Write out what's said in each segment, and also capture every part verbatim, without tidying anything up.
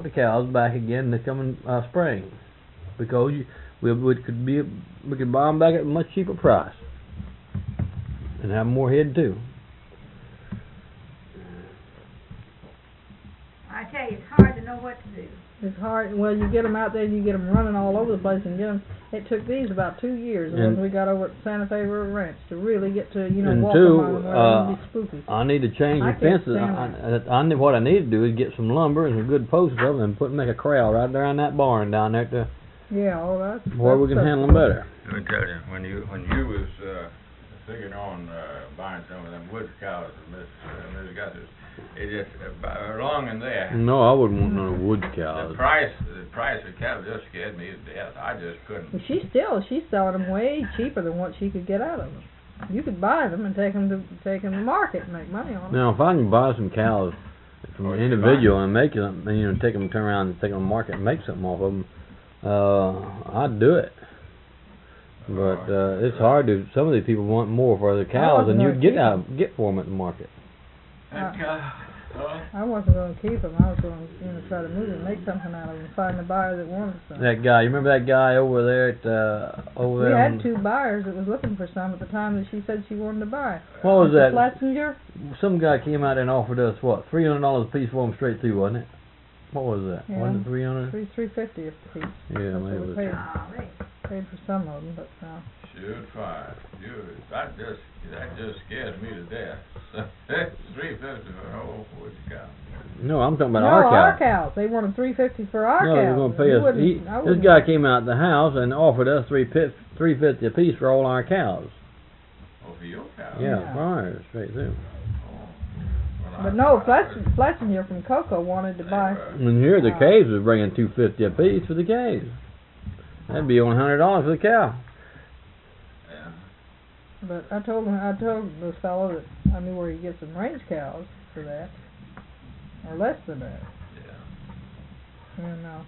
the cows back again the coming uh, spring, because you, we, we could be we could buy them back at a much cheaper price and have more head too. I tell you, it's hard to know what to do. It's hard. Well, you get them out there, you get them running all over the place, and get them. It took these about two years when we got over at Santa Fe River Ranch to really get to you know and walk two, them on them uh, where they spooky. I need to change I the fences. can't I, stand I, I need, what I need to do is get some lumber and some good posts of them and put make a corral right there in that barn down there to Yeah, all right. where we can handle them better. Let me tell you, when you when you was uh, figuring on uh, buying some of them wood cows, Miss uh, Miss Gus's, it just uh, along in there. No, I wouldn't want no wood cows. The price, the price of cattle just scared me to death. I just couldn't. Well, she's still she's selling them way cheaper than what she could get out of them. You could buy them and take them to take them to market and make money on them. Now, if I can buy some cows from Oh, an you individual and make them, you know, take them, turn around and take them to market and make something off of them, uh, I'd do it. But uh, it's hard to. Some of these people want more for their cows than you'd get out get for them at the market. That cow, huh? I wasn't going to keep them. I was going to you know, try to move them, make something out of them, find a buyer that wanted some. That guy, you remember that guy over there at uh, over We there? had on, two buyers that was looking for some at the time that she said she wanted to buy. What was Mister that? Flatzinger? Some guy came out and offered us what, three hundred dollars a piece for them straight through, wasn't it? What was that? Yeah. Wasn't it three hundred? Three three fifty a piece. Yeah, That's maybe what it we was. paid, Golly. paid for some of them, but uh, Shoot fire. You, that just that just scares me to death. Three fifty for a whole wood cow. No, I'm talking about no, our cow. our cows. They wanted three fifty for our No, cows. they're going to pay You us. wouldn't- He, I this wouldn't- guy came out the house and offered us three pit, three fifty a piece for all our cows. Oh, for your cow? Yeah, Yeah. fire straight through. Oh. Well, But I- no, I- Fletch- Fletchinger from Cocoa wanted to they buy. were- And here the Uh, caves was bringing two fifty a piece for the caves. That'd be on hundred dollars for the cow. Yeah. But I told him, I told this fellow that I knew where he gets some range cows for that, or less than that. Yeah. And uh,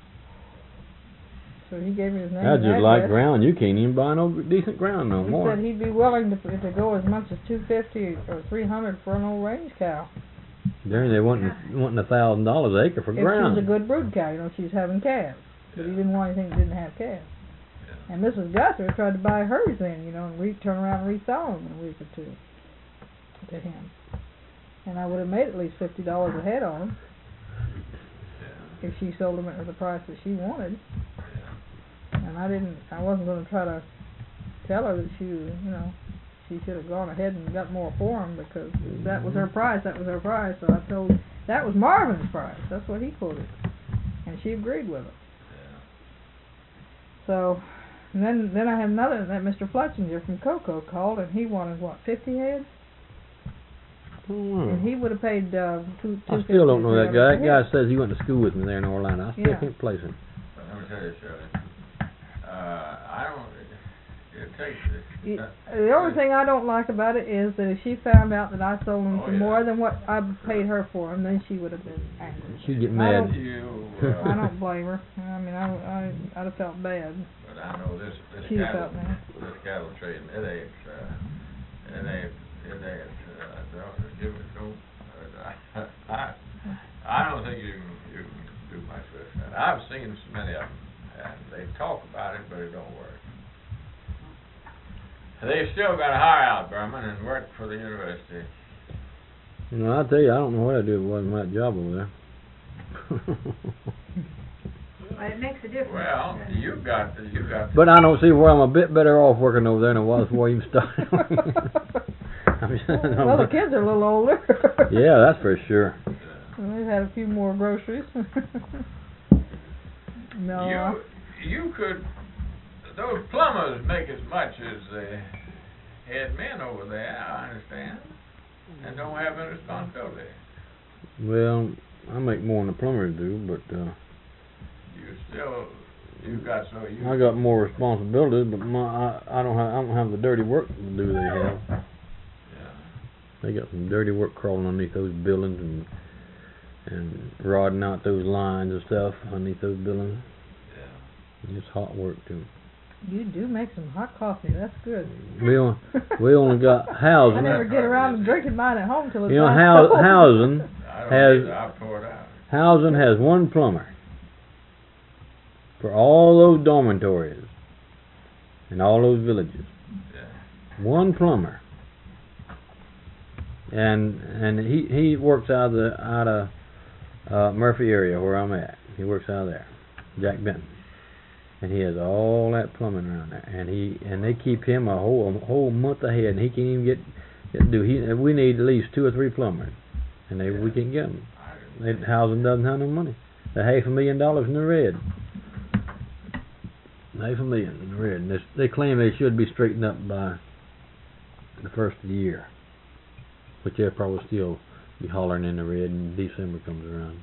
so he gave me his name. That's and just like address. ground. You can't even buy no decent ground no He more. said he'd be willing to to go as much as two fifty or three hundred for an old range cow. There they wanting wanting a thousand dollars an acre for If ground. she was a good brood cow, you know, she's having calves. But he didn't want anything that didn't have calves. Yeah. And Missus Gusser tried to buy hers then, you know, and re- turn around and resell them in a week or two to him. And I would have made at least fifty dollars a head on them Yeah. if she sold them at the price that she wanted. Yeah. And I didn't, I wasn't going to try to tell her that she, was, you know, she should have gone ahead and got more for them, because if that was her price, that was her price. So I told, that was Marvin's price. That's what he quoted. And she agreed with it. Yeah. So, and then then I had another, that Mister Fletchinger from Cocoa called, and he wanted, what, fifty heads? Hmm. And he would have paid uh, two, two I still don't know that guy. That guy head. says he went to school with me there in Orlando. I still Yeah. can't place him. But let me tell you, Shirley. Uh, I don't. It takes. Y- Uh, The only thing I don't like about it is that if she found out that I sold them Oh, for yeah. more than what I paid her for them, then she would have been angry. She'd get I mad. don't- you. I Uh, don't blame her. I mean, I, I, I'd have felt bad. but I know this. This She cattle. felt bad. This cattle trading. It ain't. Uh, it ain't. It ain't. Uh, don't give it. Don't. Uh, I. I don't think you can. You can do much with that. I've seen so many of them, and they talk about it, but it don't work. They still got to hire out Berman and work for the university. You know, I tell you, I don't know what I'd do if it wasn't my job over there. Well, it makes a difference. Well, you got. You got. But I don't see where I'm a bit better off working over there than I was before I even started. I'm just- Well, the kids are a little older. Yeah, that's for sure. And they've had a few more groceries. no. uh, You. You could. Those plumbers make as much as the head men over there, I understand, and don't have any responsibility. Well, I make more than the plumbers do, but uh, You still, you got so you. I got more responsibilities. But my, I, I don't have, I don't have the dirty work to do they have. Yeah. They got some dirty work crawling underneath those buildings and and rodding out those lines and stuff underneath those buildings. Yeah. It's hot work too. You do make some hot coffee. That's good. We only, we only got I housing. never get around to drinking mine at home till it's You know, nice hou- cold. housing I don't has either. I pour it out. housing has one plumber. for all those dormitories in all those villages. Yeah. One plumber. And and he he works out of the out of uh, Murphy area where I'm at. He works out of there, Jack Benton, and he has all that plumbing around there. And he and they keep him a whole a whole month ahead, and he can't even get, get do he. We need at least two or three plumbers, and they yeah. we can't get them. They, housing doesn't have no money. They're half a million dollars in the red. Half a million in the red. And they, they claim they should be straightened up by the first of the year. But they'll probably still be hollering in the red when December comes around.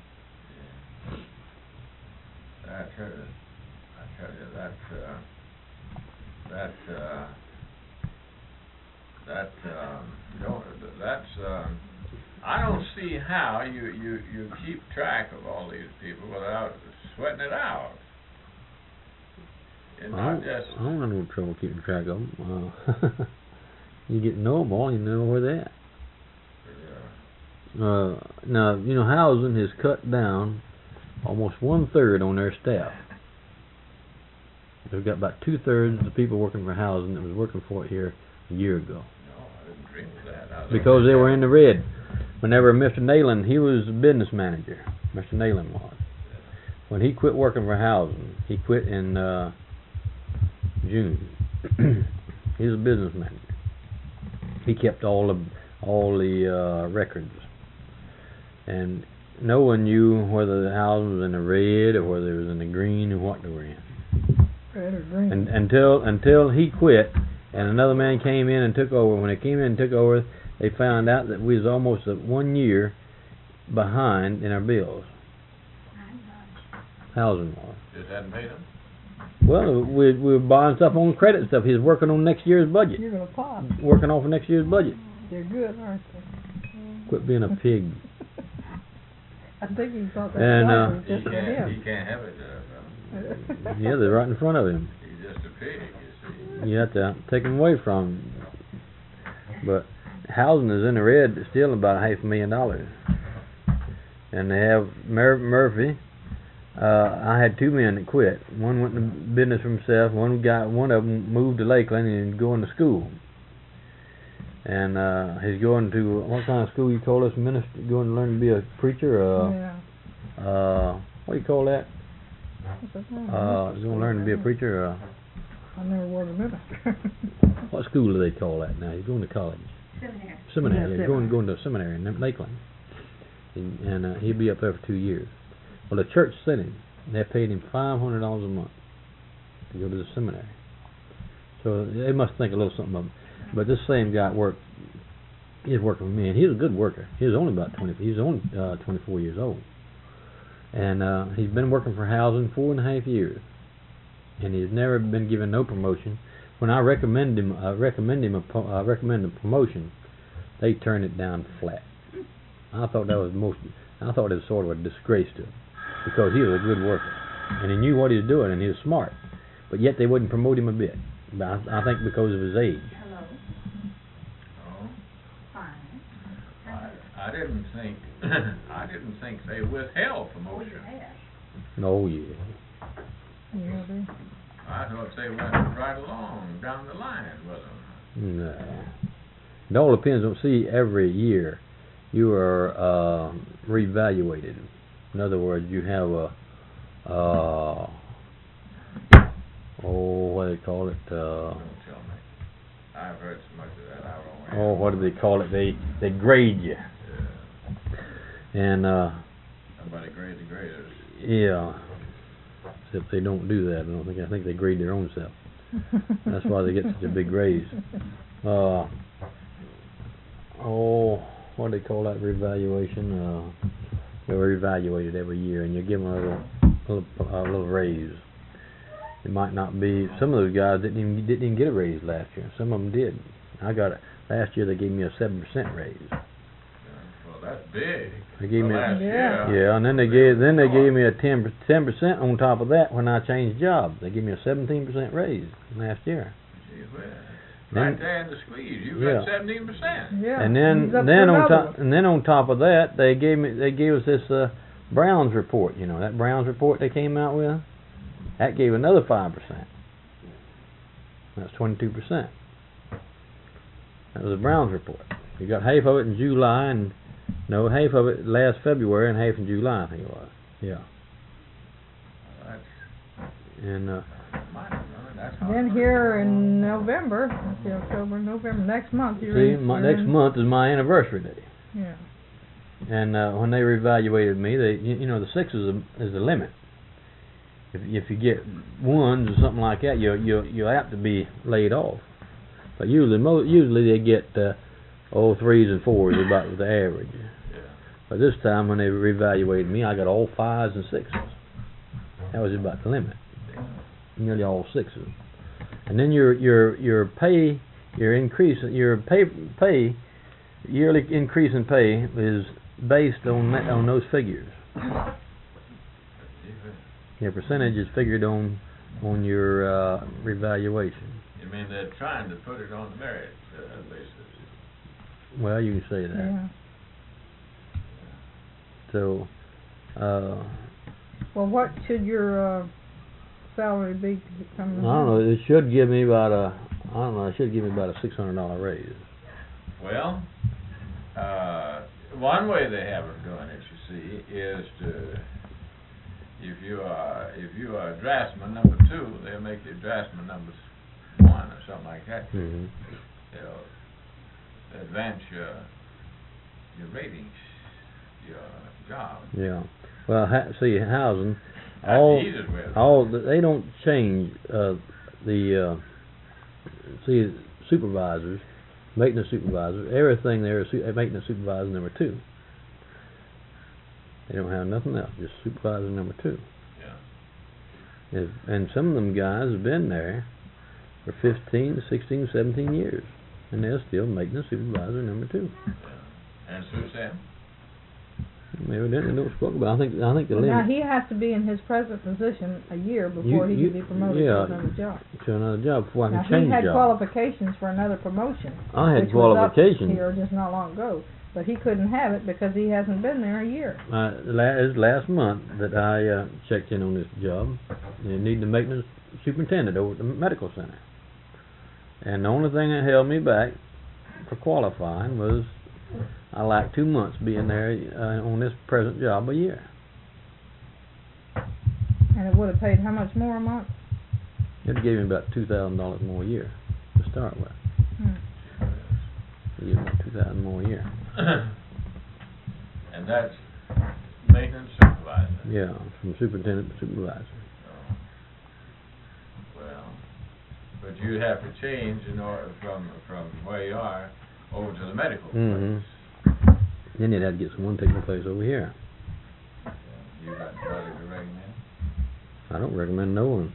I tell you, I tell you that uh, that uh, that um, don't, that's um, I don't see how you, you, you keep track of all these people without sweating it out. And I not don't, just I don't have no trouble keeping track of them. Uh, you get to know them all, you know where they're at. Uh, now, you know, housing has cut down almost one third on their staff. They've got about two thirds of the people working for housing that was working for it here a year ago. No, I didn't dream of that. I was Because they were in the red. Whenever Mister Nayland, he was the business manager. Mister Nayland was. When he quit working for housing, he quit in uh, June. He was a business manager. He kept all the all the uh, records. And no one knew whether the house was in the red or whether it was in the green or what they were in. Red or green. And until until he quit and another man came in and took over. When they came in and took over, they found out that we was almost at one year behind in our bills. Housing was. Just hadn't paid them? Well, we we were buying stuff on credit stuff. He was working on next year's budget. You're gonna pop. Working off of next year's budget. They're good, aren't they? Quit being a pig. I think he thought that And, was uh, just he for can't, him. he can't have it. Uh, um, Yeah, they're right in front of him. he's just a pig, you see. You have to take them away from him. But housing is in the red still about half a million dollars. And they have Mur- Murphy. Uh, I had two men that quit. One went into business for himself. One guy, one of them moved to Lakeland and going to school. And uh, he's going to, what kind of school you call this, minister? Going to learn to be a preacher? Uh, Yeah. uh, what do you call that? What's that name? Uh, he's going to learn to be a preacher. Uh, I never was a minister. what school do they call that now? He's going to college. Seminary. Seminary. Yeah, He's going, going to a seminary in Lakeland. And, and uh, he'll be up there for two years. Well, the church sent him. They paid him five hundred dollars a month to go to the seminary. So they must think a little something of him. But this same guy worked. He's working for me, and he's a good worker. He was only about twenty. He's only uh, twenty-four years old, and uh, he's been working for housing four and a half years, and he's never been given no promotion. When I recommend him, uh, recommend him a po- uh, recommend a promotion, they turned it down flat. I thought that was most. I thought it was sort of a disgrace to him, because he was a good worker, and he knew what he was doing, and he was smart, but yet they wouldn't promote him a bit. But I, I think because of his age. Hello. Oh, Fine. I, I didn't think, I didn't think they withheld promotion. Oh yeah. Yeah, they- I thought they went right along down the line with them. No. It all depends on, see, every year you are uh, reevaluated. In other words, you have a, uh, oh, what do they call it? Uh, Don't tell me. I've heard so much of that. I don't know. oh, what do they call it? They they grade you. Yeah. And, uh, Somebody grade the graders. yeah. Except they don't do that. I don't think, I think they grade their own self. That's why they get such a big raise. Uh, oh, what do they call that revaluation? Uh, they're evaluated every year, and you give them a little, little, a little raise. It might not be. Some of those guys didn't even didn't even get a raise last year. Some of them did. I got it last year. They gave me a seven percent raise. Yeah. Well, that's big. They gave For me a, last Yeah. year. yeah, and then they gave then they gave me a ten percent on top of that when I changed jobs. They gave me a seventeen percent raise last year. Gee whiz. Then- Right there in the squeeze. You Yeah. got seventeen percent. Yeah. And then he's up then for on another top one. and then on top of that they gave me they gave us this uh, Browns report. You know that Browns report they came out with. That gave another five percent. That's twenty-two percent. That was a Browns report. You got half of it in July and no half of it last February and half in July, I think it was. Yeah. That's, And uh, my, that's how Then much here more. in November, let's see, October, November, next month, you're see, in, my, you're next in- month is my anniversary day. Yeah. And uh, when they reevaluated me, they you, you know the six is a, is the limit. If if you get ones or something like that, you're you're you're apt to be laid off. But usually, mo- usually they get uh, all threes and fours about the average. Yeah. But this time when they reevaluated me, I got all fives and sixes. That was about the limit. Nearly all sixes. And then your your your pay, your increase, your pay pay, yearly increase in pay is based on that, on those figures. Your percentage is figured on on your uh, revaluation. You mean they're trying to put it on the merit uh, basis? Well, you can say that. Yeah. So, uh, Well, what should your uh, salary be to become? I don't know. It should give me about a. I don't know. It should give me about a six hundred dollar raise. Well, uh, one way they have of doing it, you see, is to, if you are if you are draftsman number two, they'll make you draftsman number one or something like that. Mm-hmm. They'll advance your your ratings, your job. Yeah. Well, ha- see, housing, That's all the easiest way of all they don't change uh, the uh, see supervisors, maintenance supervisors, everything there is su- maintenance supervisor number two. They don't have nothing else, just supervisor number two. Yeah. If, and some of them guys have been there for fifteen, sixteen, seventeen years, and they're still maintenance supervisor number two. Yeah. And Suzanne? Evidently don't spoke about. I think I think the Well, now limit he has to be in his present position a year before You- he you- can be promoted yeah. to another job. to another job before I Now can change he had job. qualifications for another promotion. I had which was up qualifications. here just not long ago, but he couldn't have it because he hasn't been there a year. Uh, la- it was last month that I uh, checked in on this job. They need the maintenance superintendent over at the medical center. And the only thing that held me back for qualifying was I lacked two months being there uh, on this present job a year. And it would have paid how much more a month? It gave me about two thousand dollars more a year to start with. Hmm. It gave me about two thousand more a year. And that's maintenance supervisor. Yeah, from superintendent to supervisor. Oh. Well, but you have to change in order from from where you are over to the medical Mhm. place. Then you'd have to get someone to take my place over here. Yeah. You got somebody to recommend? I don't recommend no one.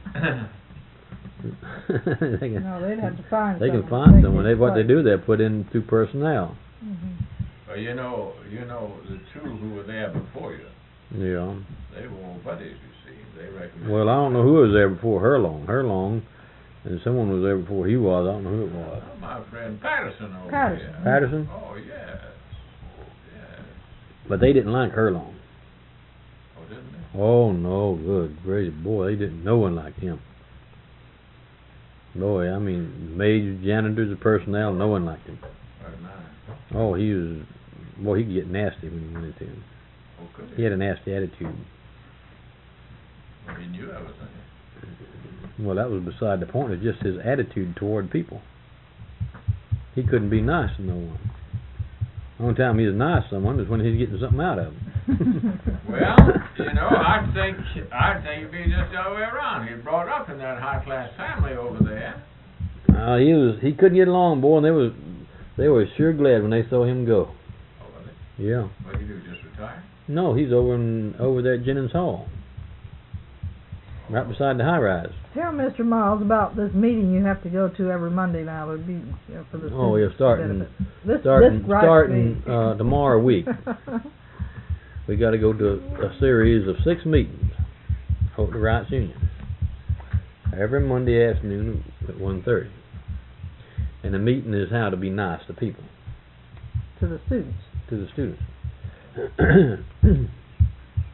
they can, No, they'd have to find they can someone. find Take someone. his They, what they place. do, they put in through personnel. Mhm. Well, you know, you know, the two who were there before you, Yeah. they were old buddies, you see. They recommended. Well, I don't know who was there before Herlong. Herlong, and someone was there before he was. I don't know who it was. Oh, my friend Patterson over Patterson. here. Patterson? Oh, yes. Yes. But they didn't like Herlong. Oh, didn't they? Oh no, good gracious, boy, they didn't. No one liked him. Boy, I mean, maids, janitors, the personnel, no one liked him. Very nice. Oh, he was, boy, he could get nasty when he went into him. Oh, could He had a nasty attitude. Well, he knew everything. Well, that was beside the point. It's just his attitude toward people. He couldn't be nice to no one. The only time he was nice to someone is when he's getting something out of them. Well, you know, I think I think it'd be just the other way around. He brought up in that high class family over there. Uh, he was he couldn't get along, boy, and they was they were sure glad when they saw him go. Oh, really? Yeah. What did he do? Just retire? No, he's over in over there at Jennings Hall, right beside the high rise. Tell Mister Miles about this meeting you have to go to every Monday now. It'd be, you know, for the Oh, yeah, students' starting benefit. This, starting this gripes starting me. uh, tomorrow week. We got to go to a, a series of six meetings at the Rights Union every Monday afternoon at one thirty. And the meeting is how to be nice to people, To the students. to the students.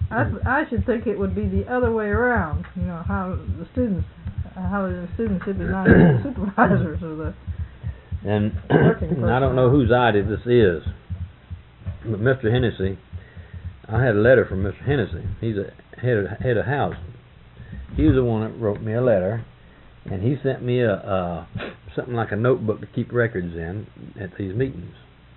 I, I should think it would be the other way around. You know how the students, how the students should be not the supervisors or the. And, and I don't know whose idea this is, but Mister Hennessy, I had a letter from Mister Hennessy. He's a head of, head of housing. He was the one that wrote me a letter, and he sent me a uh, something like a notebook to keep records in at these meetings.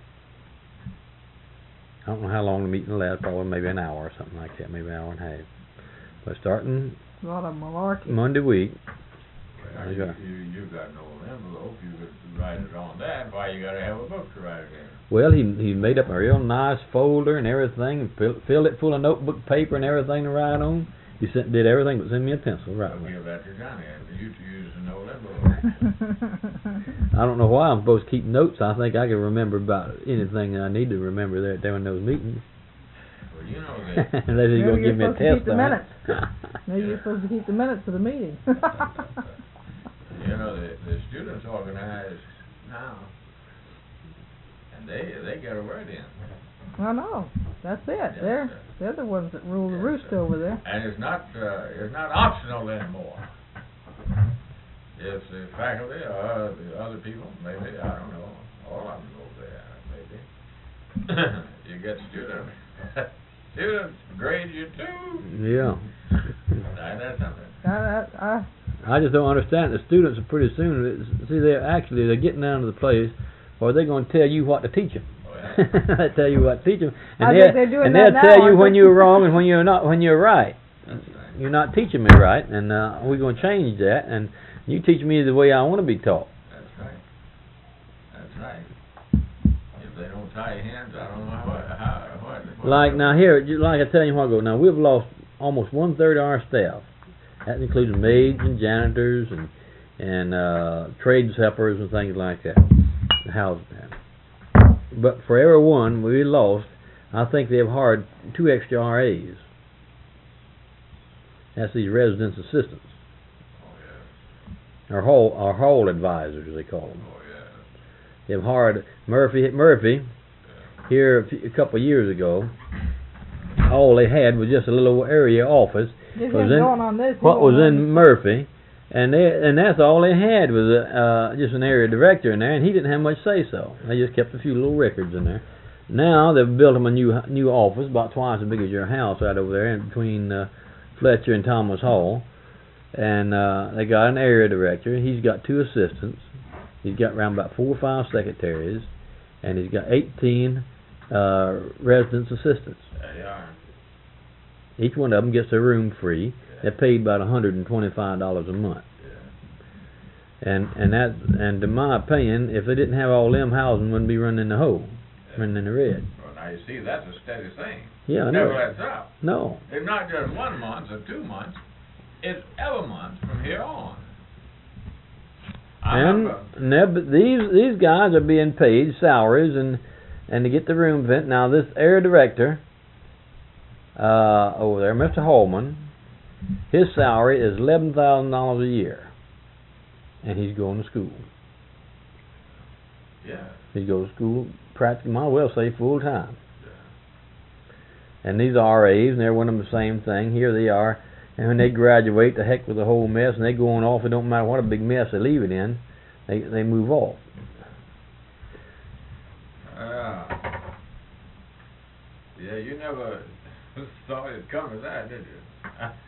I don't know how long the meeting lasts, probably maybe an hour or something like that, maybe an hour and a half. But starting a lot of malarkey. Monday week. Well, you, you, you got no envelope, you could write it on that, why you gotta have a book to write it in? Well, he he made up a real nice folder and everything, and fill, filled it full of notebook paper and everything to write on. He sent, did everything but send me a pencil, right? I'll give that to Johnny, and you to use an old envelope. I don't know why I'm supposed to keep notes. I think I can remember about anything that I need to remember there, there in those meetings. Well, you know that. Unless he's going to give me a supposed to test keep the on minutes. it. Maybe you're supposed to keep the minutes of the meeting. You know, the, the students organize now, and they they get a word in. I know. That's it. Yes, they're sir. they're the ones that rule the Yes, roost sir. over there. And it's not uh, it's not optional anymore. If the faculty or the other people, maybe, I don't know, all of them go there, maybe. You get students. Students grade you too. Yeah. Now, that's something. I, I, I, I just don't understand. The students are pretty soon, see, they're actually, they're getting down to the place where they're going to tell you what to teach them. Oh, yeah. They tell you what to teach them. And I they'll, think they're doing and that they'll now, tell you aren't when they? you're wrong and when you're not, when you're right. That's right. You're not teaching me right, and uh, we're going to change that, and you teach me the way I want to be taught. That's right. That's right. If they don't tie your hands, I don't know what, how, what. what Like now here, ju- like I tell you a while ago, now we've lost almost one third of our staff. That includes maids and janitors and and uh, trades helpers and things like that. The housing man. But for every one we lost, I think they've hired two extra R As. That's these residence assistants, Oh, yeah. or hall or hall advisors they call them. Oh, yeah. They've hired Murphy Murphy Yeah. here a, few, a couple of years ago. All they had was just a little area office. get Was him in- going on this. he What was won't in understand. Murphy, and they and that's all they had was a, uh, just an area director in there, and he didn't have much say so. They just kept a few little records in there. Now they've built them a new new office about twice as big as your house right over there, in between uh, Fletcher and Thomas Hall, and uh, they got an area director. He's got two assistants. He's got around about four or five secretaries, and he's got eighteen uh, residence assistants. There you are. Each one of them gets a room free. They're paid about one hundred and twenty-five dollars a month. Yeah. And and that and to my opinion, if they didn't have all them, housing wouldn't be running in the hole, running in the red. Well, now you see, that's a steady thing. Yeah, I Never know. lets up. No. It's not just one month or two months. It's ever months from here on. I And, remember- and they're- but these these guys are being paid salaries and and to get the room vent. Now this area director uh, over there, Mister Holman, his salary is eleven thousand dollars a year, and he's going to school. Yeah. He goes to school practically, might well say full time. And these R As, and they're one of them the same thing. Here they are, and when they graduate, the heck with the whole mess, and they going off. It don't matter what a big mess they leave it in, they they move off. Uh, yeah, you never saw it come as that, did you?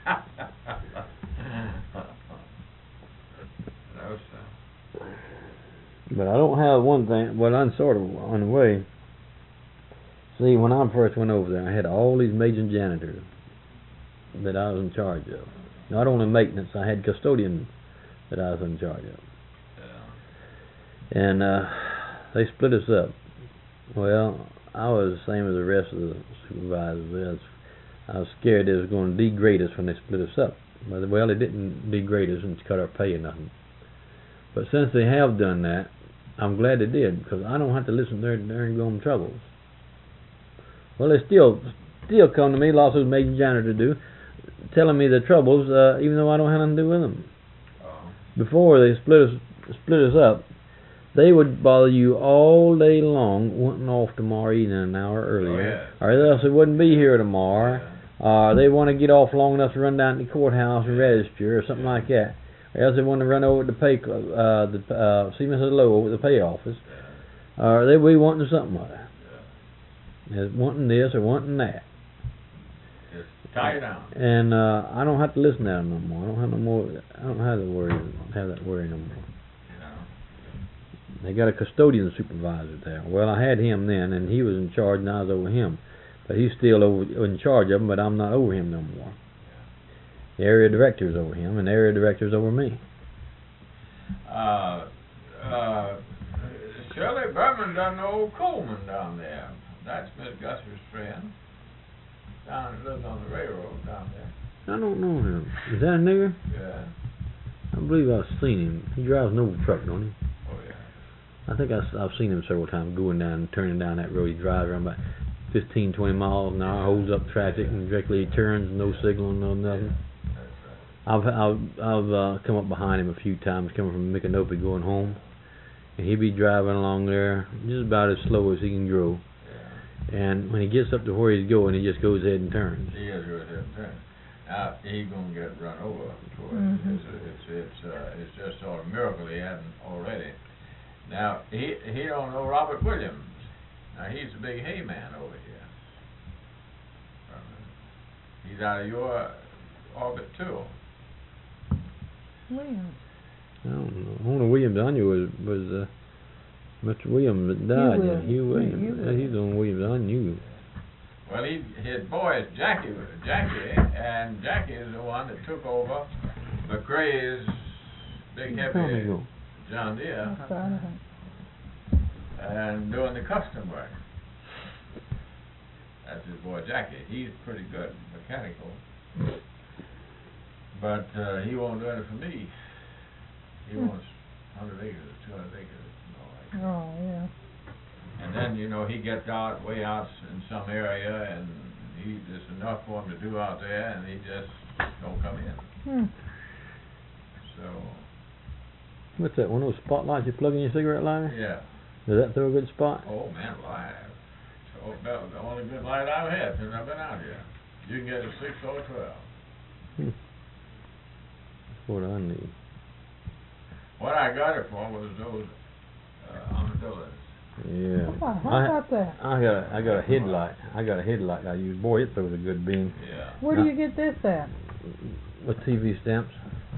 No, sir. But I don't have one thing. Well, I'm sort of on the way. See, when I first went over there, I had all these maids and janitors that I was in charge of. Not only maintenance, I had custodians that I was in charge of. Yeah. And uh, they split us up. Well, I was the same as the rest of the supervisors. I was, I was scared they was going to degrade us when they split us up. But, well, they didn't degrade us and cut our pay or nothing. But since they have done that, I'm glad they did, because I don't have to listen to their, their going troubles. Well, they still still come to me, lots of maids and janitors do, telling me their troubles, uh, even though I don't have nothing to do with them. Oh. Before they split us split us up, they would bother you all day long, wanting off tomorrow evening an hour earlier, Oh, yeah. or else they wouldn't be here tomorrow, Yeah. Uh, they want to get off long enough to run down to the courthouse and register or something like that. Or else they want to run over to the pay, uh, the, uh, see Missus Lowe over at the pay office. Or uh, they be wanting something like that. Is wanting this or wanting that. Just tie it down. And uh, I don't have to listen to them no more. I don't have no more. I don't have to worry. Have that worry no more. You know. They got a custodian supervisor there. Well, I had him then, and he was in charge, and I was over him. But he's still over in charge of them, but I'm not over him no more. The area director's over him, and the area director's over me. Uh, uh, Shirley Berman done know old Coleman down there. That's Miss Gus's friend. Down, lives on the railroad down there. I don't know him. Is that a nigger? Yeah. I believe I've seen him. He drives an old truck, don't he? Oh, yeah. I think I've, I've seen him several times going down and turning down that road. He drives around about fifteen, twenty miles an hour, holds up traffic, and directly he turns, no signaling, no nothing. That's right. I've I've I've uh, come up behind him a few times, coming from Micanopy going home, and he'd be driving along there just about as slow as he can go. Yeah. And when he gets up to where he's going, he just goes ahead and turns. He is good at that. Now he's gonna get run over. Of course. Mhm. It's it's it's, uh, it's just sort of a miracle he hadn't already. Now he he don't know Robert Williams. Now he's a big hay man over here. Uh, he's out of your orbit too. Williams. I don't know. Only Williams I knew was was uh, Mister Williams that died. Hugh Yeah, Williams. Hugh Williams. Hugh Yeah, Williams. he's the only Williams I knew. Well, he his boy is Jackie Jackie, and Jackie is the one that took over McCrae's big How long heavy ago? John Deere That's right, I think. and doing the custom work. That's his boy Jackie. He's pretty good mechanical, but uh, he won't do it for me. He Hmm. wants one hundred acres, two hundred acres, and all that. Oh, yeah. And then, you know, he gets out, way out in some area, and he, there's enough for him to do out there, and he just don't come in. Hmm. So, What's that? One of those spotlights you plug in your cigarette lighter? yeah. Does that throw a good spot? Oh, man, live. So, about the only good light I've had since I've been out here. You can get a six or twelve. Hmm. That's what I need. What I got it for was those uh, armadillos. Yeah. Oh, how I, about that? I got a, I got a headlight. I got a headlight I use. Boy, it throws a good beam. Yeah. Where do you get this at? With T V stamps.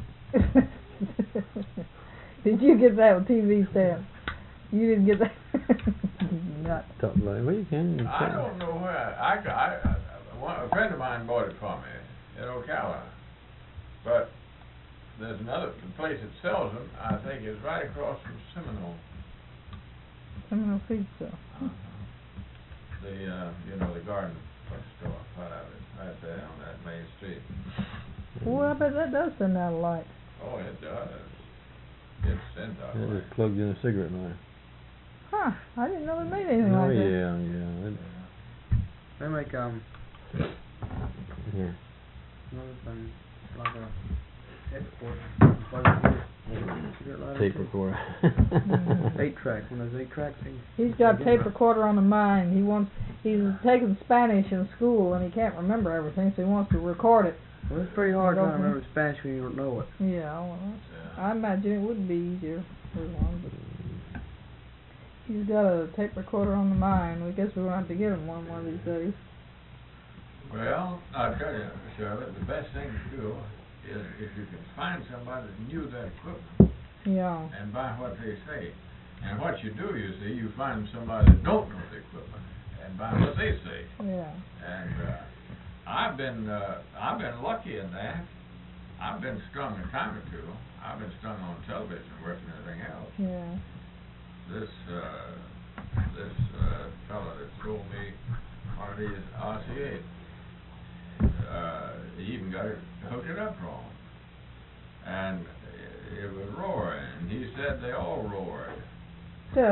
Did you get that with T V stamps? You didn't get that? Nut. Talk about it. Well, you can. You I can. don't know where, I, got- I, I, one, a friend of mine bought it for me in Ocala. But there's another place that sells them, I think it's right across from Seminole. Seminole Feed Store. Uh-huh. The, uh, you know, the garden store, part of it, right there on that main street. Well, I bet that does send out a light. Oh, it does. It sends out It light. just plugged in a cigarette lighter. Huh, I didn't know it made anything Oh like that. yeah, yeah. It, They make um here. another thing like a tape recorder. Plug it in, cigarette lighter Tape too. recorder. Eight track. One of those eight tracks. Things. He's got tape recorder on the mind. He wants, he's taking Spanish in school and he can't remember everything, so he wants to record it. Well, it's pretty hard Go trying to from- remember Spanish when you don't know it. Yeah, well, Yeah. I imagine it would be easier for one, but he's got a tape recorder on the mind. I guess we're going to have to get him one one of these days. Well, I'll tell you, Charlotte, the best thing to do is if you can find somebody that knew that equipment Yeah. and buy what they say. And what you do, you see, you find somebody that don't know the equipment and buy what they say. Yeah. And uh, I've been uh, I've been lucky in that. I've been strung a time or two. I've been strung on television, working and everything else. Yeah. This uh, this uh, fellow that sold me one of these R C A, uh, he even got it hooked it up wrong, and it, it was roaring. And he said they all roared. Yeah.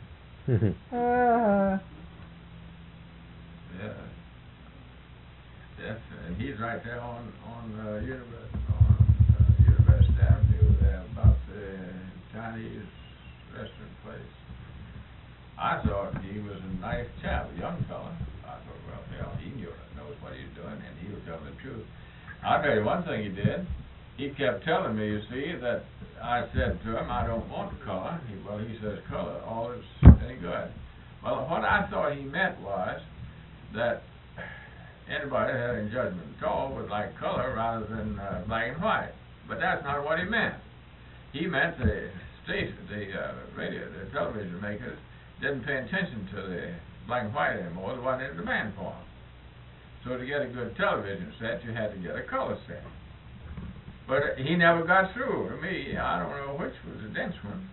Uh, Yeah. Yes, and he's right there on on uh, University on uh, University Avenue there about the Chinese restaurant place. I thought he was a nice chap, a young fella. I thought, well, hell, he knew knows what he's doing, and he was I'll tell you one thing he did. He kept telling me, you see, that I said to him, I don't want color. He, well, he says color, all is any good. Well, what I thought he meant was that anybody that had any judgment at all would like color rather than uh, black and white. But that's not what he meant. He meant the station, the uh, radio, the television makers didn't pay attention to the black and white anymore. There wasn't any demand for them. So to get a good television set, you had to get a color set. But he never got through to me. I don't know which was the dense one.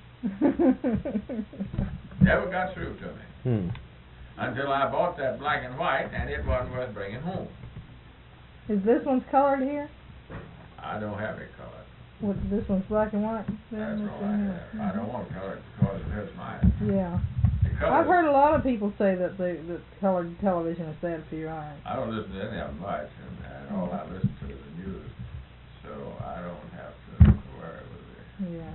Never got through to me. Hmm. Until I bought that black and white, and it wasn't worth bringing home. Is this one's colored here? I don't have it colored. What, this one's black and white? That's Then all this I one have. here. I don't want color because it hurts mine. Yeah. The color, I've heard a lot of people say that the that colored television is bad for your eyes. I don't listen to any of them much, and, and all I listen to is the news. So I don't have to worry with it. Yeah.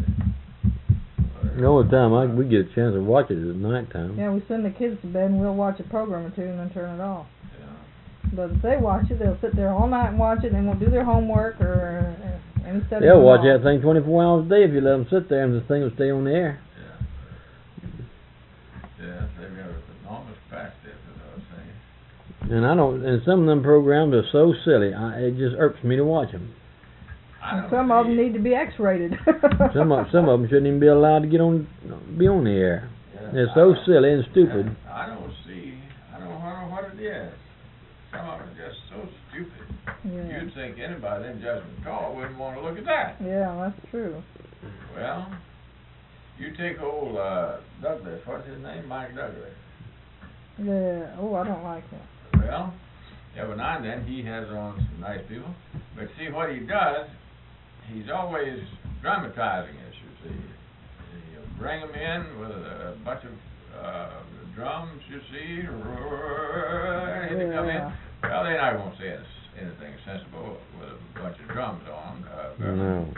The only time I, we get a chance to watch it is at nighttime. Yeah, we send the kids to bed and we'll watch a program or two and then turn it off. Yeah. But if they watch it, they'll sit there all night and watch it and they won't do their homework or uh, instead They'll of watch that thing twenty-four hours a day if you let them sit there, and the thing will stay on the air. Yeah. Yeah, they've got an enormous capacity for those things. And I don't. And some of them programs are so silly. I, it just irks me to watch them. I And don't some of them see- need to be X-rated. Some of some of them shouldn't even be allowed to get on, be on the air. Yeah, They're I so don't- silly and stupid. I don't see, I don't know what it is. Some of them are just so stupid. Yeah. You'd think anybody in judgment call wouldn't want to look at that. Yeah, that's true. Well, you take old uh, Douglas, what's his name? Mike Douglas. Yeah. Oh, I don't like him. Well, every now and then he has on some nice people. But see what he does, he's always dramatizing it, you see. He'll bring them in with a bunch of uh, drums, you see, and they come in. Yeah. Well, they're not going to say anything sensible with a bunch of drums on. Uh, No.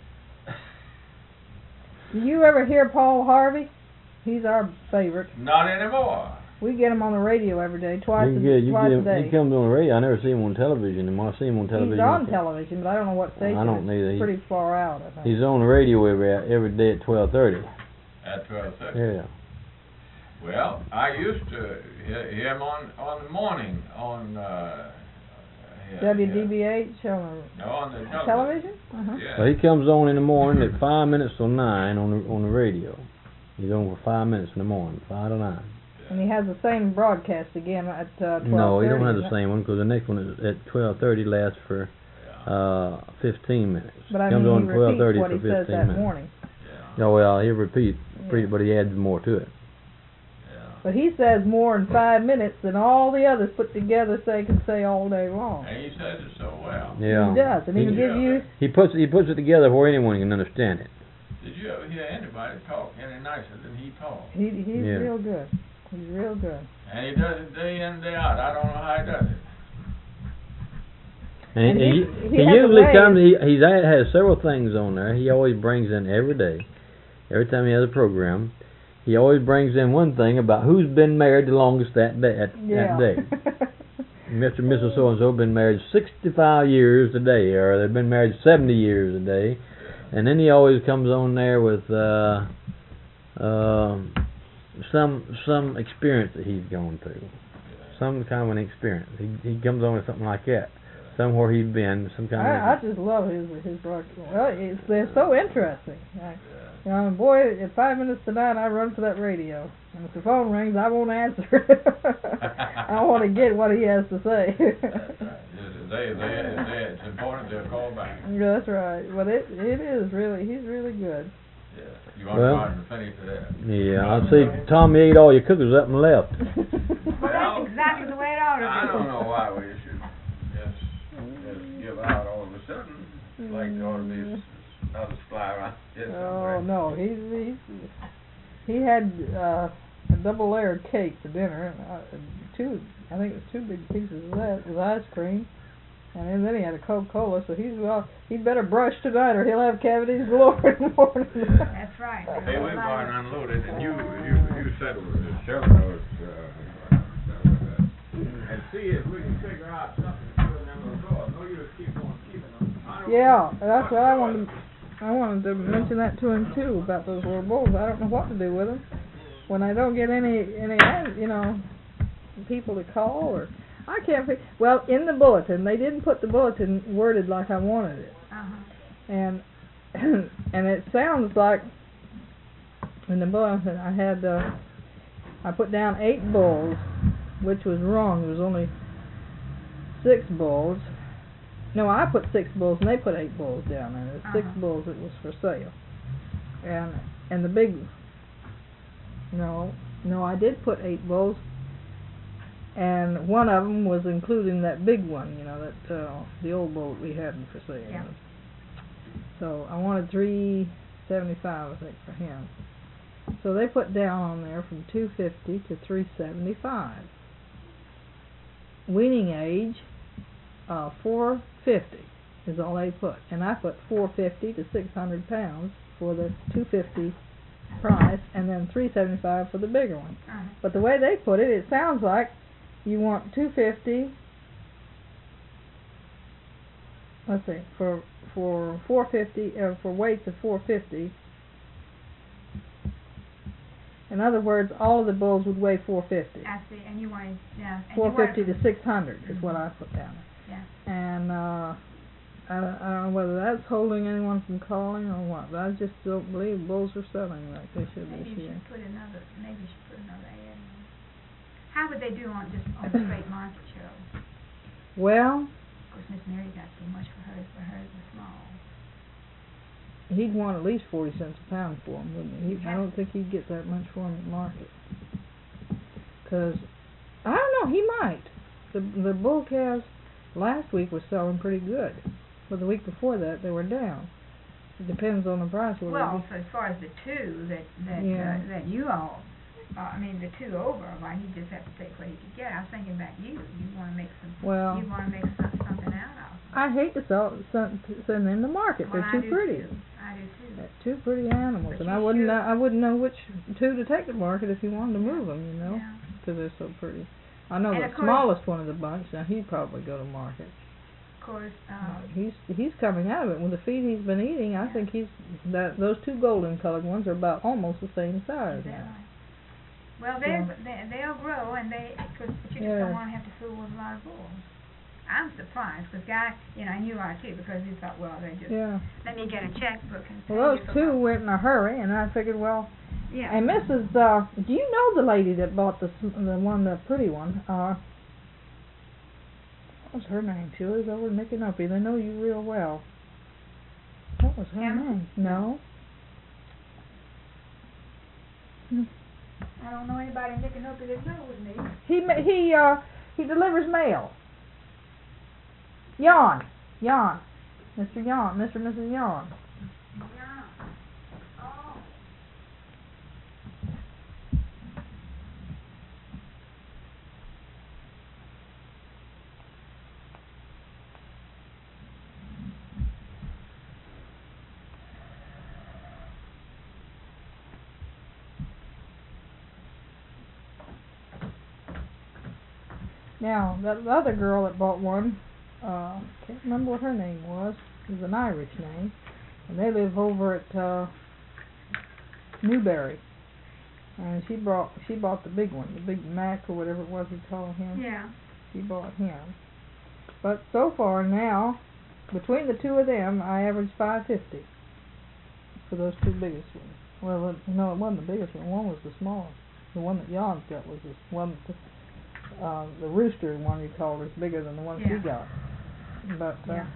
Do you ever hear Paul Harvey? He's our favorite. Not anymore. We get him on the radio every day, twice, You a, can get, you twice get a him, day. he comes on the radio. I never see him on television, and when I see him on television, He's on it's- television, but I don't know what station. I don't It's either. He- pretty far out, I think. he's on the radio every every day at twelve thirty. At twelve thirty. Yeah. Well, I used to hear hear him on, on the morning on uh, yeah, W yeah. D B H on No, on the the television. television? Uh-huh. Yeah. So he comes on in the morning at five minutes till nine on the on the radio. He's on for five minutes in the morning, five to nine. And he has the same broadcast again at uh, twelve thirty. No, he don't have the same one because the next one is at twelve thirty lasts for Yeah. uh fifteen minutes. But I Comes mean, on he twelve thirty repeats what for he says fifteen that minutes. morning. Yeah. Oh well, he'll repeat, Yeah. but he adds more to it. Yeah. But he says more in five minutes than all the others put together say can say all day long. And he says it so well. Yeah. He does, and he can He- give you. He puts he puts it together where anyone can understand it. Did you ever hear anybody talk any nicer than he talks? He he's Yeah. real good. He's real good. And he does it day in, day out. I don't know how he does it. And, And he, he- he, he he has a usually way comes. of- He he's had, has several things on there. He always brings in every day, every time he has a program. He always brings in one thing about who's been married the longest that day. That, Yeah. that day. Mister and Missus So and So have been married sixty-five years today, or they've been married seventy years today. And then he always comes on there with uh, uh, some some experience that he's gone through, some kind of an experience. He he comes on with something like that, somewhere he's been, some kind I, I of. just love his his broadcast. Well, it's they're so interesting. I, you know, boy, at five minutes to nine, I run for that radio, and if the phone rings, I won't answer. I want to get what he has to say. That's right. They, they, they, it's important they'll call back. Yeah, that's right. But it it is really he's really good. Yeah. You want Well, to find the penny for that? Yeah, I see. Tommy ate all your cookies up and left. Well, that's exactly the way it ought to be. I don't know why we should just, just give out all of a sudden. It's like there ought to be s- another fly around. Yes, Oh no, he's he's he had uh, a double layered cake for dinner, and uh, two I think it was two big pieces of that with ice cream, and then he had a Coca-Cola. So he's well, he'd better brush tonight, or he'll have cavities galore in the morning. That's right. Hey, we've gone unloaded, and you you you settle with the shelter notes, uh, and see if we can figure out something to them. No, you just keep Yeah, that's what I wanted. I wanted to mention that to him too about those little bulls. I don't know what to do with them when I don't get any any you know people to call or I can't. Fig- well, in the bulletin they didn't put the bulletin worded like I wanted it, Uh-huh. and and it sounds like in the bulletin I had uh, I put down eight bulls, which was wrong. There was only six bulls. No, I put six bulls and they put eight bulls down there. There's six Uh-huh. bulls that was for sale. And and the big no, no, I did put eight bulls. And one of them was including that big one, you know, that uh, the old bull that we had for sale. Yeah. So I wanted three seventy-five, I think, for him. So they put down on there from two fifty to three seventy-five. Weaning age, uh, four fifty is all they put, and I put four fifty to six hundred pounds for the two fifty price, and then three seventy-five for the bigger one. Uh-huh. But the way they put it, it sounds like you want two fifty. Let's see, for for four fifty, uh, for weights of four fifty. In other words, all of the bulls would weigh four fifty. I see, and you wanted, yeah. and you Four fifty wanted- to six hundred is what I put down. Yeah. And uh, I, don't- I don't know whether that's holding anyone from calling or what, but I just don't believe bulls are selling like they should Maybe this you year. should put another, maybe you should put another ad in. How would they do on just on the straight market show? Well, Of course, Miss Mary got too much for hers, for hers was small. he'd want at least forty cents a pound for them, wouldn't he? he I don't think he'd get that much for them at market. Because, I don't know, he might. The the bull calves last week was selling pretty good. But the week before that, they were down. It depends on the price. whether Well, they- so as far as the two that, that, Yeah. uh, that you all, uh, I mean, the two over, why, he just have to take what he could get. I was thinking about you, you wanna make some, Well, you wanna make some, something out of them. I hate to sell send, send them to market. Well, They're I too do pretty. too. I do too. They're two pretty animals, But and you I wouldn't should- know, I wouldn't know which two to take to market if you wanted to move them, you know, Yeah. because they're so pretty. I know And the of course- smallest one of the bunch. Now he'd probably go to market. Of course, um, He's he's coming out of it with the feed he's been eating. I Yeah. think he's that those two golden colored ones are about almost the same size is that now. right? Well, they, Yeah. they, they'll grow, and they, cause you just Yeah. don't wanna have to fool with a lot of bulls. I'm surprised, cause Guy, you know, and you are too, because you thought, well, they just, Yeah. let me get a checkbook and pay Well, you those for two my-" went in a hurry, and I figured, well. Yeah. And Missus Uh, do you know the lady that bought the s- the one, the pretty one? Uh, what was her name? She lives over in Micanopy. They know you real well. What was her Emma? name? No. Hmm. I don't know anybody in Micanopy that knows me. He ma- he uh he delivers mail. Yon, Yon, Mister Yon, Mister and Missus Yon. Yeah. Oh. Now that other girl that bought one, uh, can't remember what her name was. It was an Irish name, and they live over at uh, Newberry. And she brought she bought the big one, the big Mac or whatever it was you call him. Yeah. She bought him. But so far now, between the two of them, I averaged five fifty for those two biggest ones. Well, it- no, it wasn't the biggest one. One was the smallest. The one that Jan's got was this one. Uh, the rooster one you called is bigger than the one Yeah. she got. But uh, Yeah.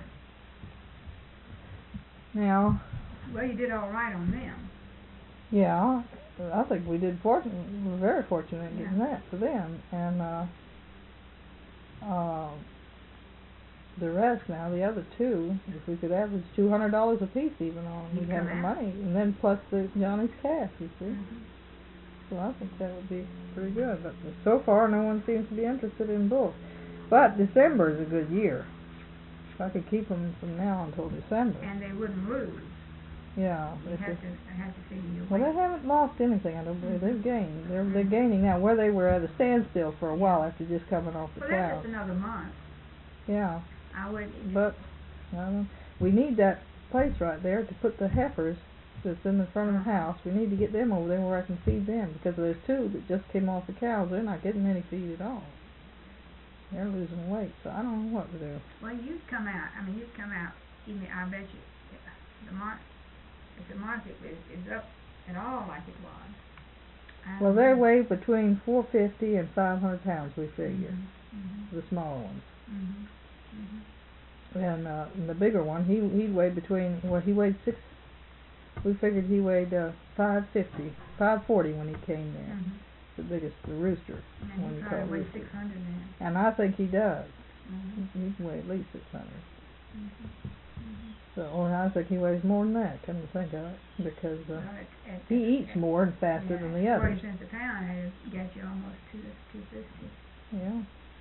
now, Well, you did all right on them. yeah, I think we did fortunate. We were very fortunate in getting Yeah. that for them, and uh, uh, the rest now, the other two, if we could average two hundred dollars a piece even on, You'd we'd have come the out. money, and then plus the Johnny's calf, you see. Mhm. So I think that would be pretty good. But so far, no one seems to be interested in bulls. But December is a good year. If I could keep them from now until December. And they wouldn't lose. Yeah. You if have it- to, I have to figure your Well, weight. they haven't lost anything. I don't believe they've gained. They're they're gaining now. Where they were at a standstill for a while after just coming off the Well, that's cows. just another month. Yeah, I would. but I don't, we need that place right there to put the heifers that's in the front of the house. We need to get them over there where I can feed them, because there's two that just came off the cows. They're not getting any feed at all. They're losing weight, so I don't know what to do. Well, you'd come out, I mean, you'd come out, even, I bet you, the mar- if the market is, is up at all like it was. I Well, don't they know. weigh between four fifty and five hundred pounds, we figure, Mhm, the smaller ones. mhm, mhm. And, uh, and the bigger one, he, he weighed between, well, he weighed six, we figured he weighed, uh, five fifty, five forty when he came there. Mhm. The biggest, the rooster, And when he you call probably weighs rooster. six hundred then. And I think he does. Mhm, He can weigh at least six hundred. mhm, mhm. So, or I think he weighs more than that, come to think of it, because, uh, Well, at- at- he eats at- more and faster yeah, than the at others. Forty cents a pound, has got you almost two, two fifty. Yeah.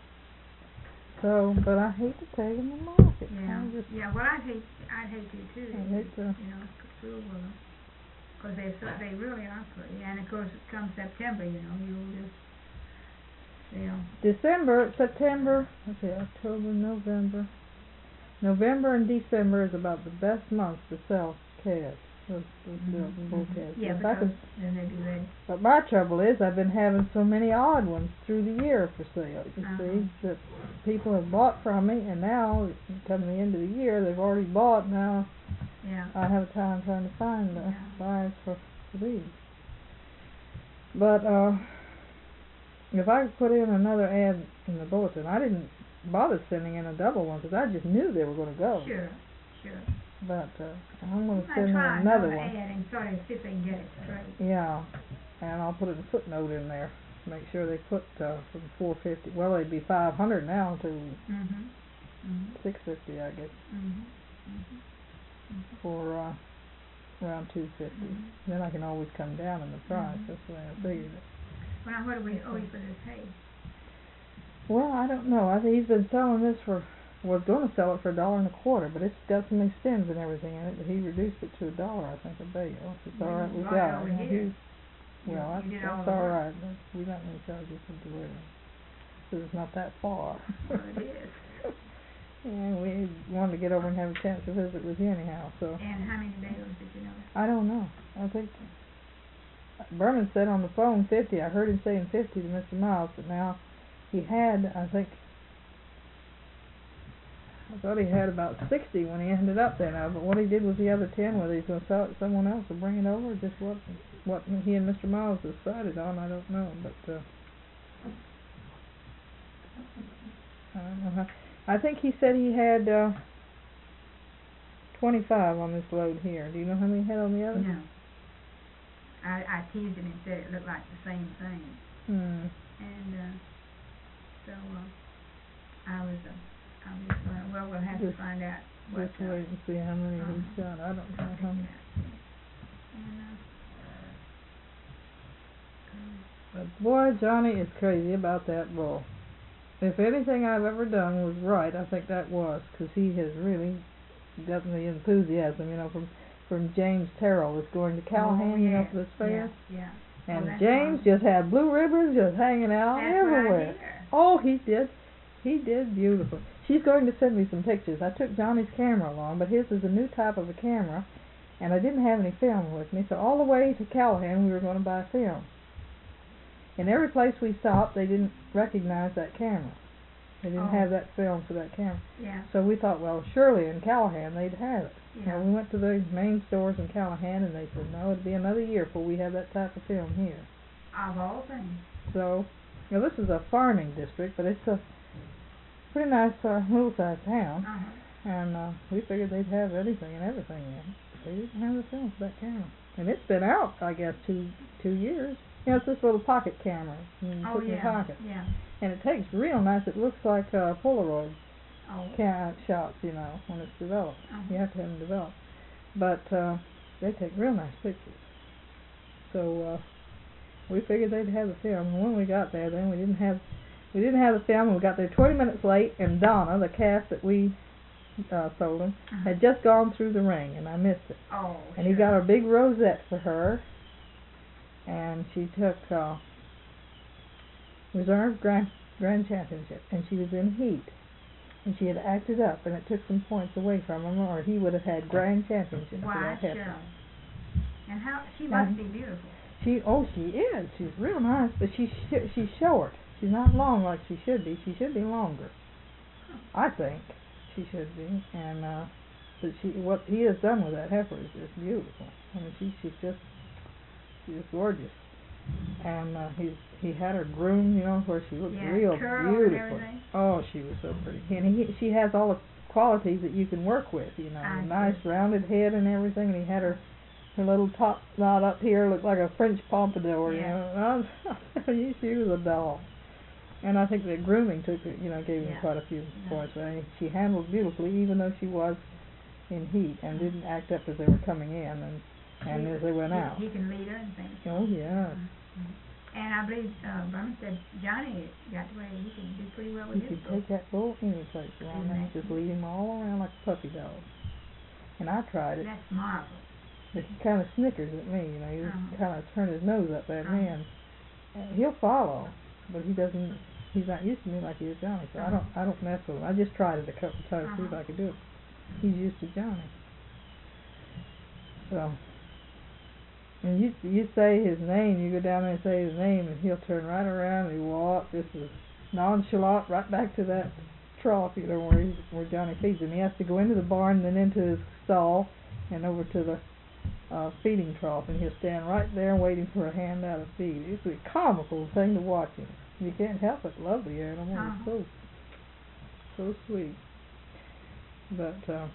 So, but I hate to take him to market. Yeah, I just, yeah, well, I'd hate, I'd hate to too. I hate to. You know, fool with them. Cause they, so, they really are pretty, and of course, come September, you know, you'll just, you know, December, September, let's see, October, November. November and December is about the best months to sell calves. Those, those mm-hmm. bull calves. yeah, If I because could, then they'd be ready. but my trouble is I've been having so many odd ones through the year for sale, you Uh-huh. see, that people have bought from me, and now, coming the end of the year, they've already bought. Now Yeah. I have a time trying to find the Yeah. buyers for, for these. But, uh, if I could put in another ad in the bulletin, I didn't bother sending in a double one, because I just knew they were going to go. Sure, sure. But, uh, I'm going to I send in try another another one. ad and sort of see if they can get it straight. Yeah, and I'll put a footnote in there, make sure they put, uh, from four fifty, well, they'd be five hundred now to Mm-hmm, mm-hmm, six fifty, I guess, mm-hmm, mm-hmm. for, uh, around two fifty. Mhm. Then I can always come down in the price, Mhm. that's the way I figured it. Well, now what do we owe you for this hay? Well, I don't know, I think he's been selling this for, was gonna sell it for a dollar and a quarter, but it's got some extends and everything in it, but he reduced it to a dollar, I think, a bale. It's all right, we Right got over it. here. He's- You- Well, you that's, did all that's the all work. right, That's- we don't need to charge you for delivery, because it's not that far. Well, it is. Yeah, we wanted to get over and have a chance to visit with you anyhow, so, And how many bales did you know? I don't know, I think, Berman said on the phone fifty, I heard him saying fifty to Mister Miles, but now, he had, I think, I thought he had about sixty when he ended up there now, but what he did with the other ten, whether he's gonna sell it to someone else or bring it over, or just what, what he and Mister Miles decided on, I don't know, but, uh, I don't know how, I think he said he had, uh, twenty-five on this load here. Do you know how many he had on the other? No. I, I teased him and said it looked like the same thing, Hmm. and, uh, so, uh, I was, uh, I was, uh, well, we'll have to Just- find out what, Just uh, wait and see how many he's uh-huh. got. I don't know how many. and, uh, um, But boy, Johnny is crazy about that bull. If anything I've ever done was right, I think that was, because he has really gotten the enthusiasm, you know, from from James Terrell that's going to Callahan, oh, you know, yes, for this fair. Yeah, yeah. And Oh, that's James awesome. just had blue ribbons just hanging out That's everywhere. what I hear. Oh, he did. He did beautiful. She's going to send me some pictures. I took Johnny's camera along, but his is a new type of a camera, and I didn't have any film with me, so all the way to Callahan we were going to buy film. In every place we stopped, they didn't recognize that camera. They didn't Oh. have that film for that camera. Yeah, So we thought, well, surely in Callahan they'd have it. yeah. Well, we went to the main stores in Callahan, and they said, no, it'll be another year before we have that type of film here. Of all things. So, you know, this is a farming district, but it's a pretty nice uh, little-sized town, Uh-huh. and uh, we figured they'd have anything and everything in. They didn't have the film for that camera. And it's been out, I guess, two two years. You know, it's this little pocket camera you can Oh, put in your yeah, pocket. yeah. And it takes real nice, it looks like uh, Polaroid Oh, ca- shots, you know, when it's developed. uh-huh. You have to have them developed. But uh, they take real nice pictures. So uh, we figured they'd have the film. And when we got there, then we didn't have we didn't have the film. And we got there twenty minutes late, and Donna, the calf that we uh, sold him, Uh-huh. had just gone through the ring, and I missed it. Oh, And he sure. got a big rosette for her, and she took uh, reserve grand grand championship, and she was in heat. and she had acted up, and it took some points away from him, or he would have had grand championship for Why, that heifer. sure. And how, she Yeah. must be beautiful. She, oh, she is. She's real nice, but she's sh- she's short. She's not long like she should be. She should be longer. I think she should be. And uh, but she, what he has done with that heifer is just beautiful. I mean, she she's just she's gorgeous. And uh, he's he had her groomed, you know, where she looked Yeah, real curl and beautiful. everything. Oh, she was so pretty. And he she has all the qualities that you can work with, you know, I a see. nice rounded head and everything. And he had her. Her little top knot up here looked like a French pompadour, you Yeah. know. I was, she was a doll. And I think that grooming took, it, you know, gave him Yeah. quite a few Yeah. points. But I mean, she handled beautifully, even though she was in heat and didn't act up as they were coming in and and He- as they went he, out. He can lead her and things. Oh yeah, And I believe uh, Berman said Johnny got to where he could do pretty well with he his could book. take that bull any place around there, just lead him all around like a puppy dog. And I tried it. That's marvelous. But he kind of snickers at me, you know. He just Uh-huh. kind of turned his nose up at me, Uh-huh. and uh, he'll follow, but he doesn't. He's not used to me like he is Johnny, so I don't. I don't mess with him. I just tried it a couple of times to see if Uh-huh. I could do it. He's used to Johnny. So, and you you say his name, you go down there and say his name, and he'll turn right around and he walk just as nonchalant right back to that trough, you know, where he, where Johnny feeds him. He has to go into the barn, and then into his stall, and over to the uh, feeding trough, and he'll stand right there waiting for a hand out of feed. It's a comical thing to watch him. You can't help it. Love the animal. Uh-huh. It's so so sweet. But uh,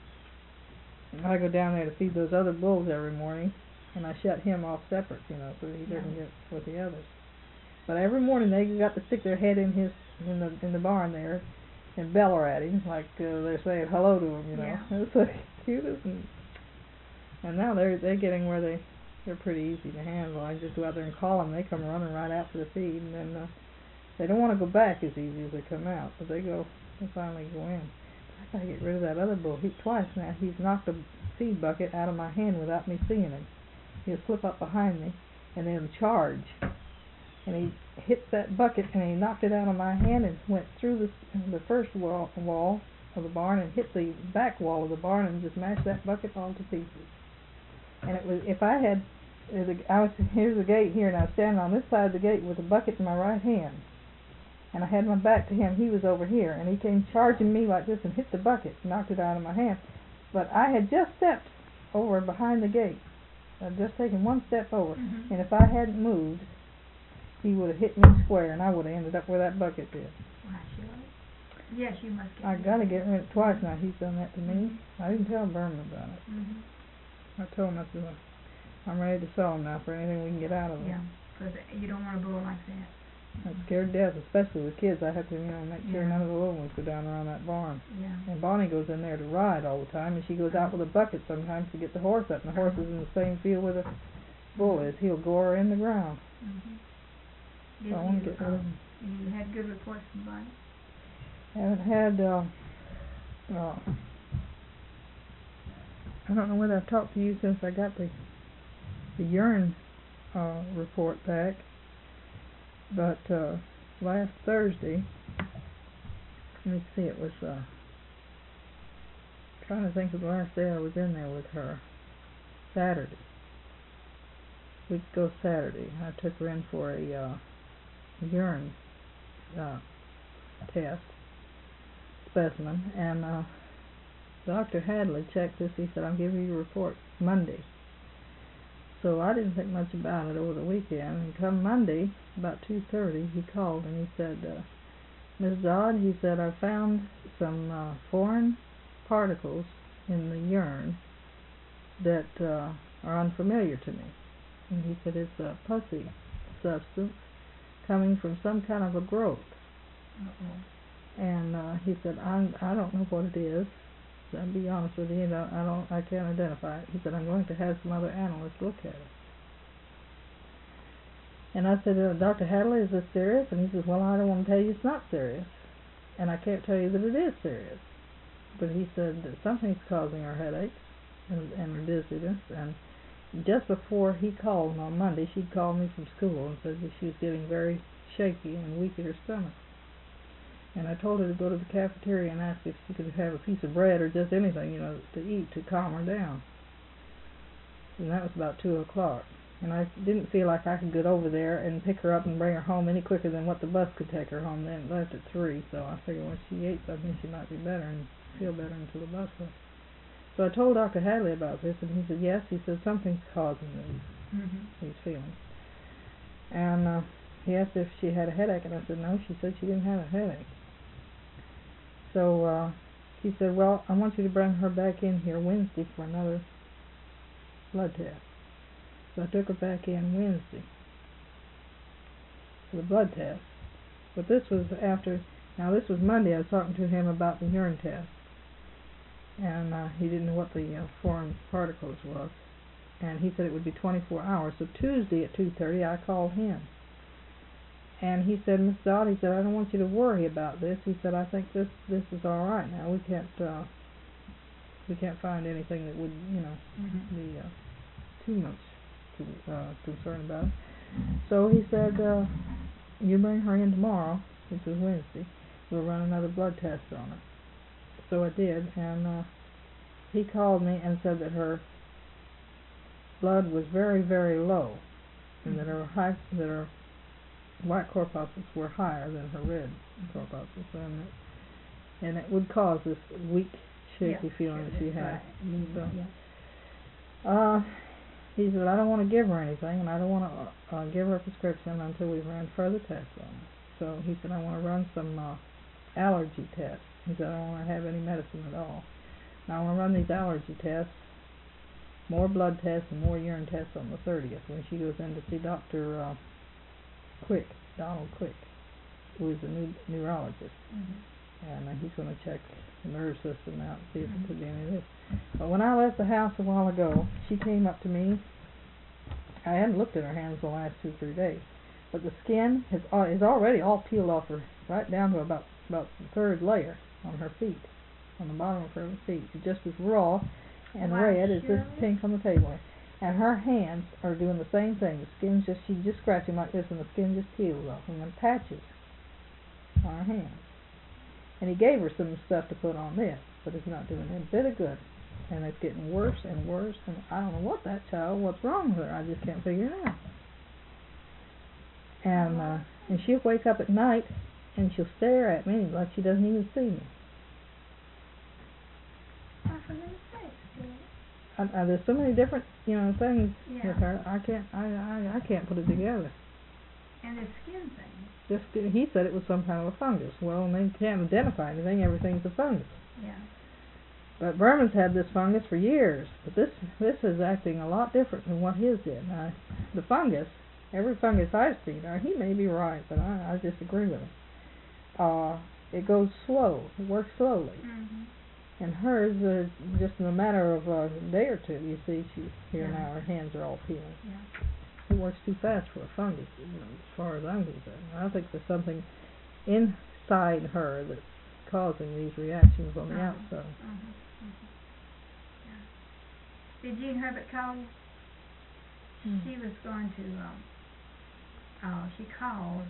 I go down there to feed those other bulls every morning, and I shut him off separate, you know, so he doesn't Yeah. get with the others. But every morning they got to stick their head in his in the in the barn there and bellow at him like uh, they're saying hello to him, you know. Yeah. It's the cutest. And, and now they're they're getting where they they're pretty easy to handle. I just go out there and call them. They come running right out for the feed, and then uh, they don't want to go back as easy as they come out, but they go they finally go in. I gotta get rid of that other bull. He twice now he's knocked a feed bucket out of my hand without me seeing him. He'll slip up behind me and then charge. And he hits that bucket and he knocked it out of my hand and went through the the first wall wall of the barn and hit the back wall of the barn and just mashed that bucket all to pieces. And it was if I had I was here's the gate here and I was standing on this side of the gate with the bucket in my right hand, and I had my back to him. He was over here and he came charging me like this and hit the bucket, knocked it out of my hand. But I had just stepped over behind the gate. I'd just taken one step over, Mhm. and if I hadn't moved, he would have hit me square, and I would have ended up where that bucket is. Why, sure. Yes, you must get I rid got to of get rid of it twice now. He's done that to me. I didn't tell Berman about it. Mhm. I told him I said, I'm ready to sell him now for anything we can get out of him. Yeah, because you don't want a bull like that. I'm scared to death, especially with kids. I have to, you know, make sure Yeah. none of the little ones go down around that barn. Yeah. And Bonnie goes in there to ride all the time, and she goes out with a bucket sometimes to get the horse up, and the horse is in the same field where the bull is. He'll gore her in the ground. Mhm. So Did I want to you, get rid of uh, him. you had good reports from Bonnie? Haven't had, uh, uh, I don't know whether I've talked to you since I got the, the urine, uh, report back, but, uh, last Thursday, let me see, it was, uh, trying to think of the last day I was in there with her, Saturday, week ago Saturday, I took her in for a, uh, urine, uh, test, specimen, and uh, Doctor Hadley checked this. He said, I'll give you your report Monday. So I didn't think much about it over the weekend. And come Monday, about two thirty, he called and he said, uh, Miss Dodd, he said, I found some uh, foreign particles in the urine that uh, are unfamiliar to me. And he said, it's a pussy substance coming from some kind of a growth. Uh-oh. And uh, he said, I I don't know what it is. So I'll be honest with you, you know, I don't, I can't identify it. He said, I'm going to have some other analysts look at it. And I said, uh, Doctor Hadley, is this serious? And he says, well, I don't want to tell you it's not serious, and I can't tell you that it is serious. But he said that something's causing her headaches and, and her dizziness. And just before he called on Monday, she'd called me from school and said that she was getting very shaky and weak in her stomach. And I told her to go to the cafeteria and ask if she could have a piece of bread or just anything, you know, to eat to calm her down. And that was about two o'clock. And I didn't feel like I could get over there and pick her up and bring her home any quicker than what the bus could take her home. Then it left at three, so I figured when she ate something she might be better and feel better until the bus left. So I told Doctor Hadley about this, and he said, yes, he said, something's causing these, Mm-hmm. these feelings. And uh, he asked if she had a headache, and I said, no, she said she didn't have a headache. So uh, he said, well, I want you to bring her back in here Wednesday for another blood test. So I took her back in Wednesday for the blood test. But this was after, now this was Monday, I was talking to him about the urine test. And uh, he didn't know what the uh, foreign particles was. And he said it would be twenty-four hours. So Tuesday at two thirty I called him. And he said, Miss Dodd, he said, I don't want you to worry about this. He said, I think this this is all right now. We can't uh, we can't find anything that would, you know, Mm-hmm. be uh, too much to, uh, concerned about. So he said, uh, you bring her in tomorrow, which is Wednesday. We'll run another blood test on her. So I did, and uh, he called me and said that her blood was very, very low, and that her high, that her white corpuscles were higher than her red corpuscles, and it, and it would cause this weak, shaky Yeah, feeling sure, she that's had. right. Mm-hmm. So, Yeah. uh, he said, I don't want to give her anything, and I don't want to uh, give her a prescription until we run further tests on her. So he said, I want to run some uh, allergy tests. He said, I don't want to have any medicine at all. Now I want to run these allergy tests, more blood tests and more urine tests on the thirtieth when she goes in to see Doctor Uh, Quick, Donald Quick, who is a new neurologist. Mm-hmm. And uh, he's going to check the nerve system out and see if Mhm. it could be any of this. But when I left the house a while ago, she came up to me. I hadn't looked at her hands the last two, three days, but the skin has, uh, is already all peeled off her, right down to about about the third layer on her feet, on the bottom of her feet. She just as raw and Why, red as this Shirley? pink on the table. And her hands are doing the same thing. The skin's just, she's just scratching like this, and the skin just peels off, and then patches on her hands. And he gave her some stuff to put on this, but it's not doing a bit of good. And it's getting worse and worse, and I don't know what that child, what's wrong with her, I just can't figure it out. And, uh, and she'll wake up at night, and she'll stare at me like she doesn't even see me. What's for goodness sakes, Shirley? I, I, there's so many different, you know, things Yeah. with her, I can't, I, I, I can't put it together. And the skin thing. Just, he said it was some kind of a fungus. Well, they can't identify anything, everything's a fungus. Yeah. But Berman's had this fungus for years, but this this is acting a lot different than what his did. Now, the fungus, every fungus I've seen, now he may be right, but I, I disagree with him. Uh, it goes slow, it works slowly. Mm-hmm. And hers, uh, just in a matter of a day or two, you see, she's here Yeah. now, her hands are all peeling. Yeah. It works too fast for a fungus, you know, as far as I'm concerned. I think there's something inside her that's causing these reactions on the Uh-huh. outside. Uh-huh. Uh-huh. Yeah. Did Jean Herbert call? Mm. She was going to, um, uh, she called,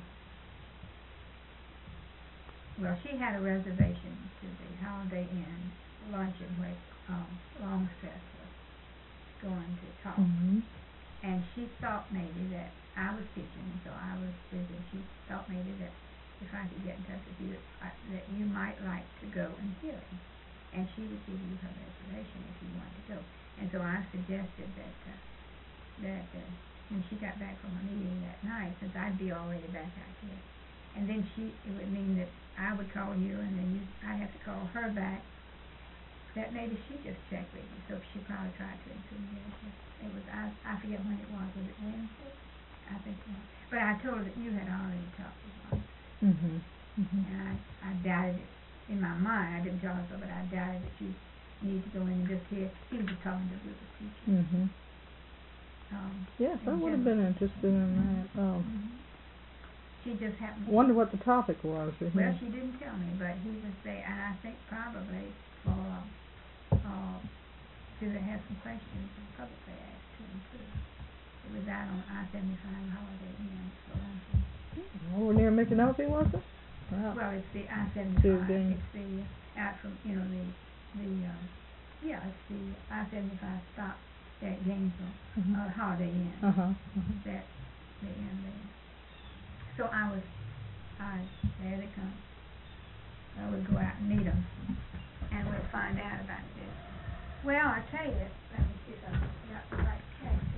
well, she had a reservation to the Holiday Inn luncheon where, um, Longstress was going to talk. Mm-hmm. And she thought maybe that I was teaching, so I was busy. She thought maybe that if I could get in touch with you, I, that you might like to go and hear him. And she would give you her reservation if you wanted to go. And so I suggested that uh, that uh, when she got back from her meeting that night, since I'd be already back out here, and then she, it would mean that I would call you, and then you, I'd have to call her back. That maybe she just checked with you, so she probably tried to intimidate you. It was, I, I forget when it was. Was it Wednesday? I think it was. But I told her that you had already talked with her. Mm-hmm. Mm-hmm. And I, I doubted it in my mind. I didn't tell her so, but I doubted that you need to go in and just hear. He was just talking to a group of teachers. Mm-hmm. Um, Yes, I in would have general. been interested in that. Um, Mhm. She just happened. wonder what the topic was for Well, him. she didn't tell me, but he was there, and I think probably for uh, to have some questions and publicly asked to him too. It was out on I seventy-five Holiday Inn, so Over near Micanopy, was it? Well, Well, it's the I Two seventy-five, being- it's the, out from, you know, the, the, uh, yeah, it's the I seventy-five stop at Gainesville, Mhm. uh, Holiday Inn. Uh-huh. uh-huh. That, the inn there. So I was, I, there they come. I would go out and meet them, and we'll find out about this. Well, I tell you, let me see if I got the right case.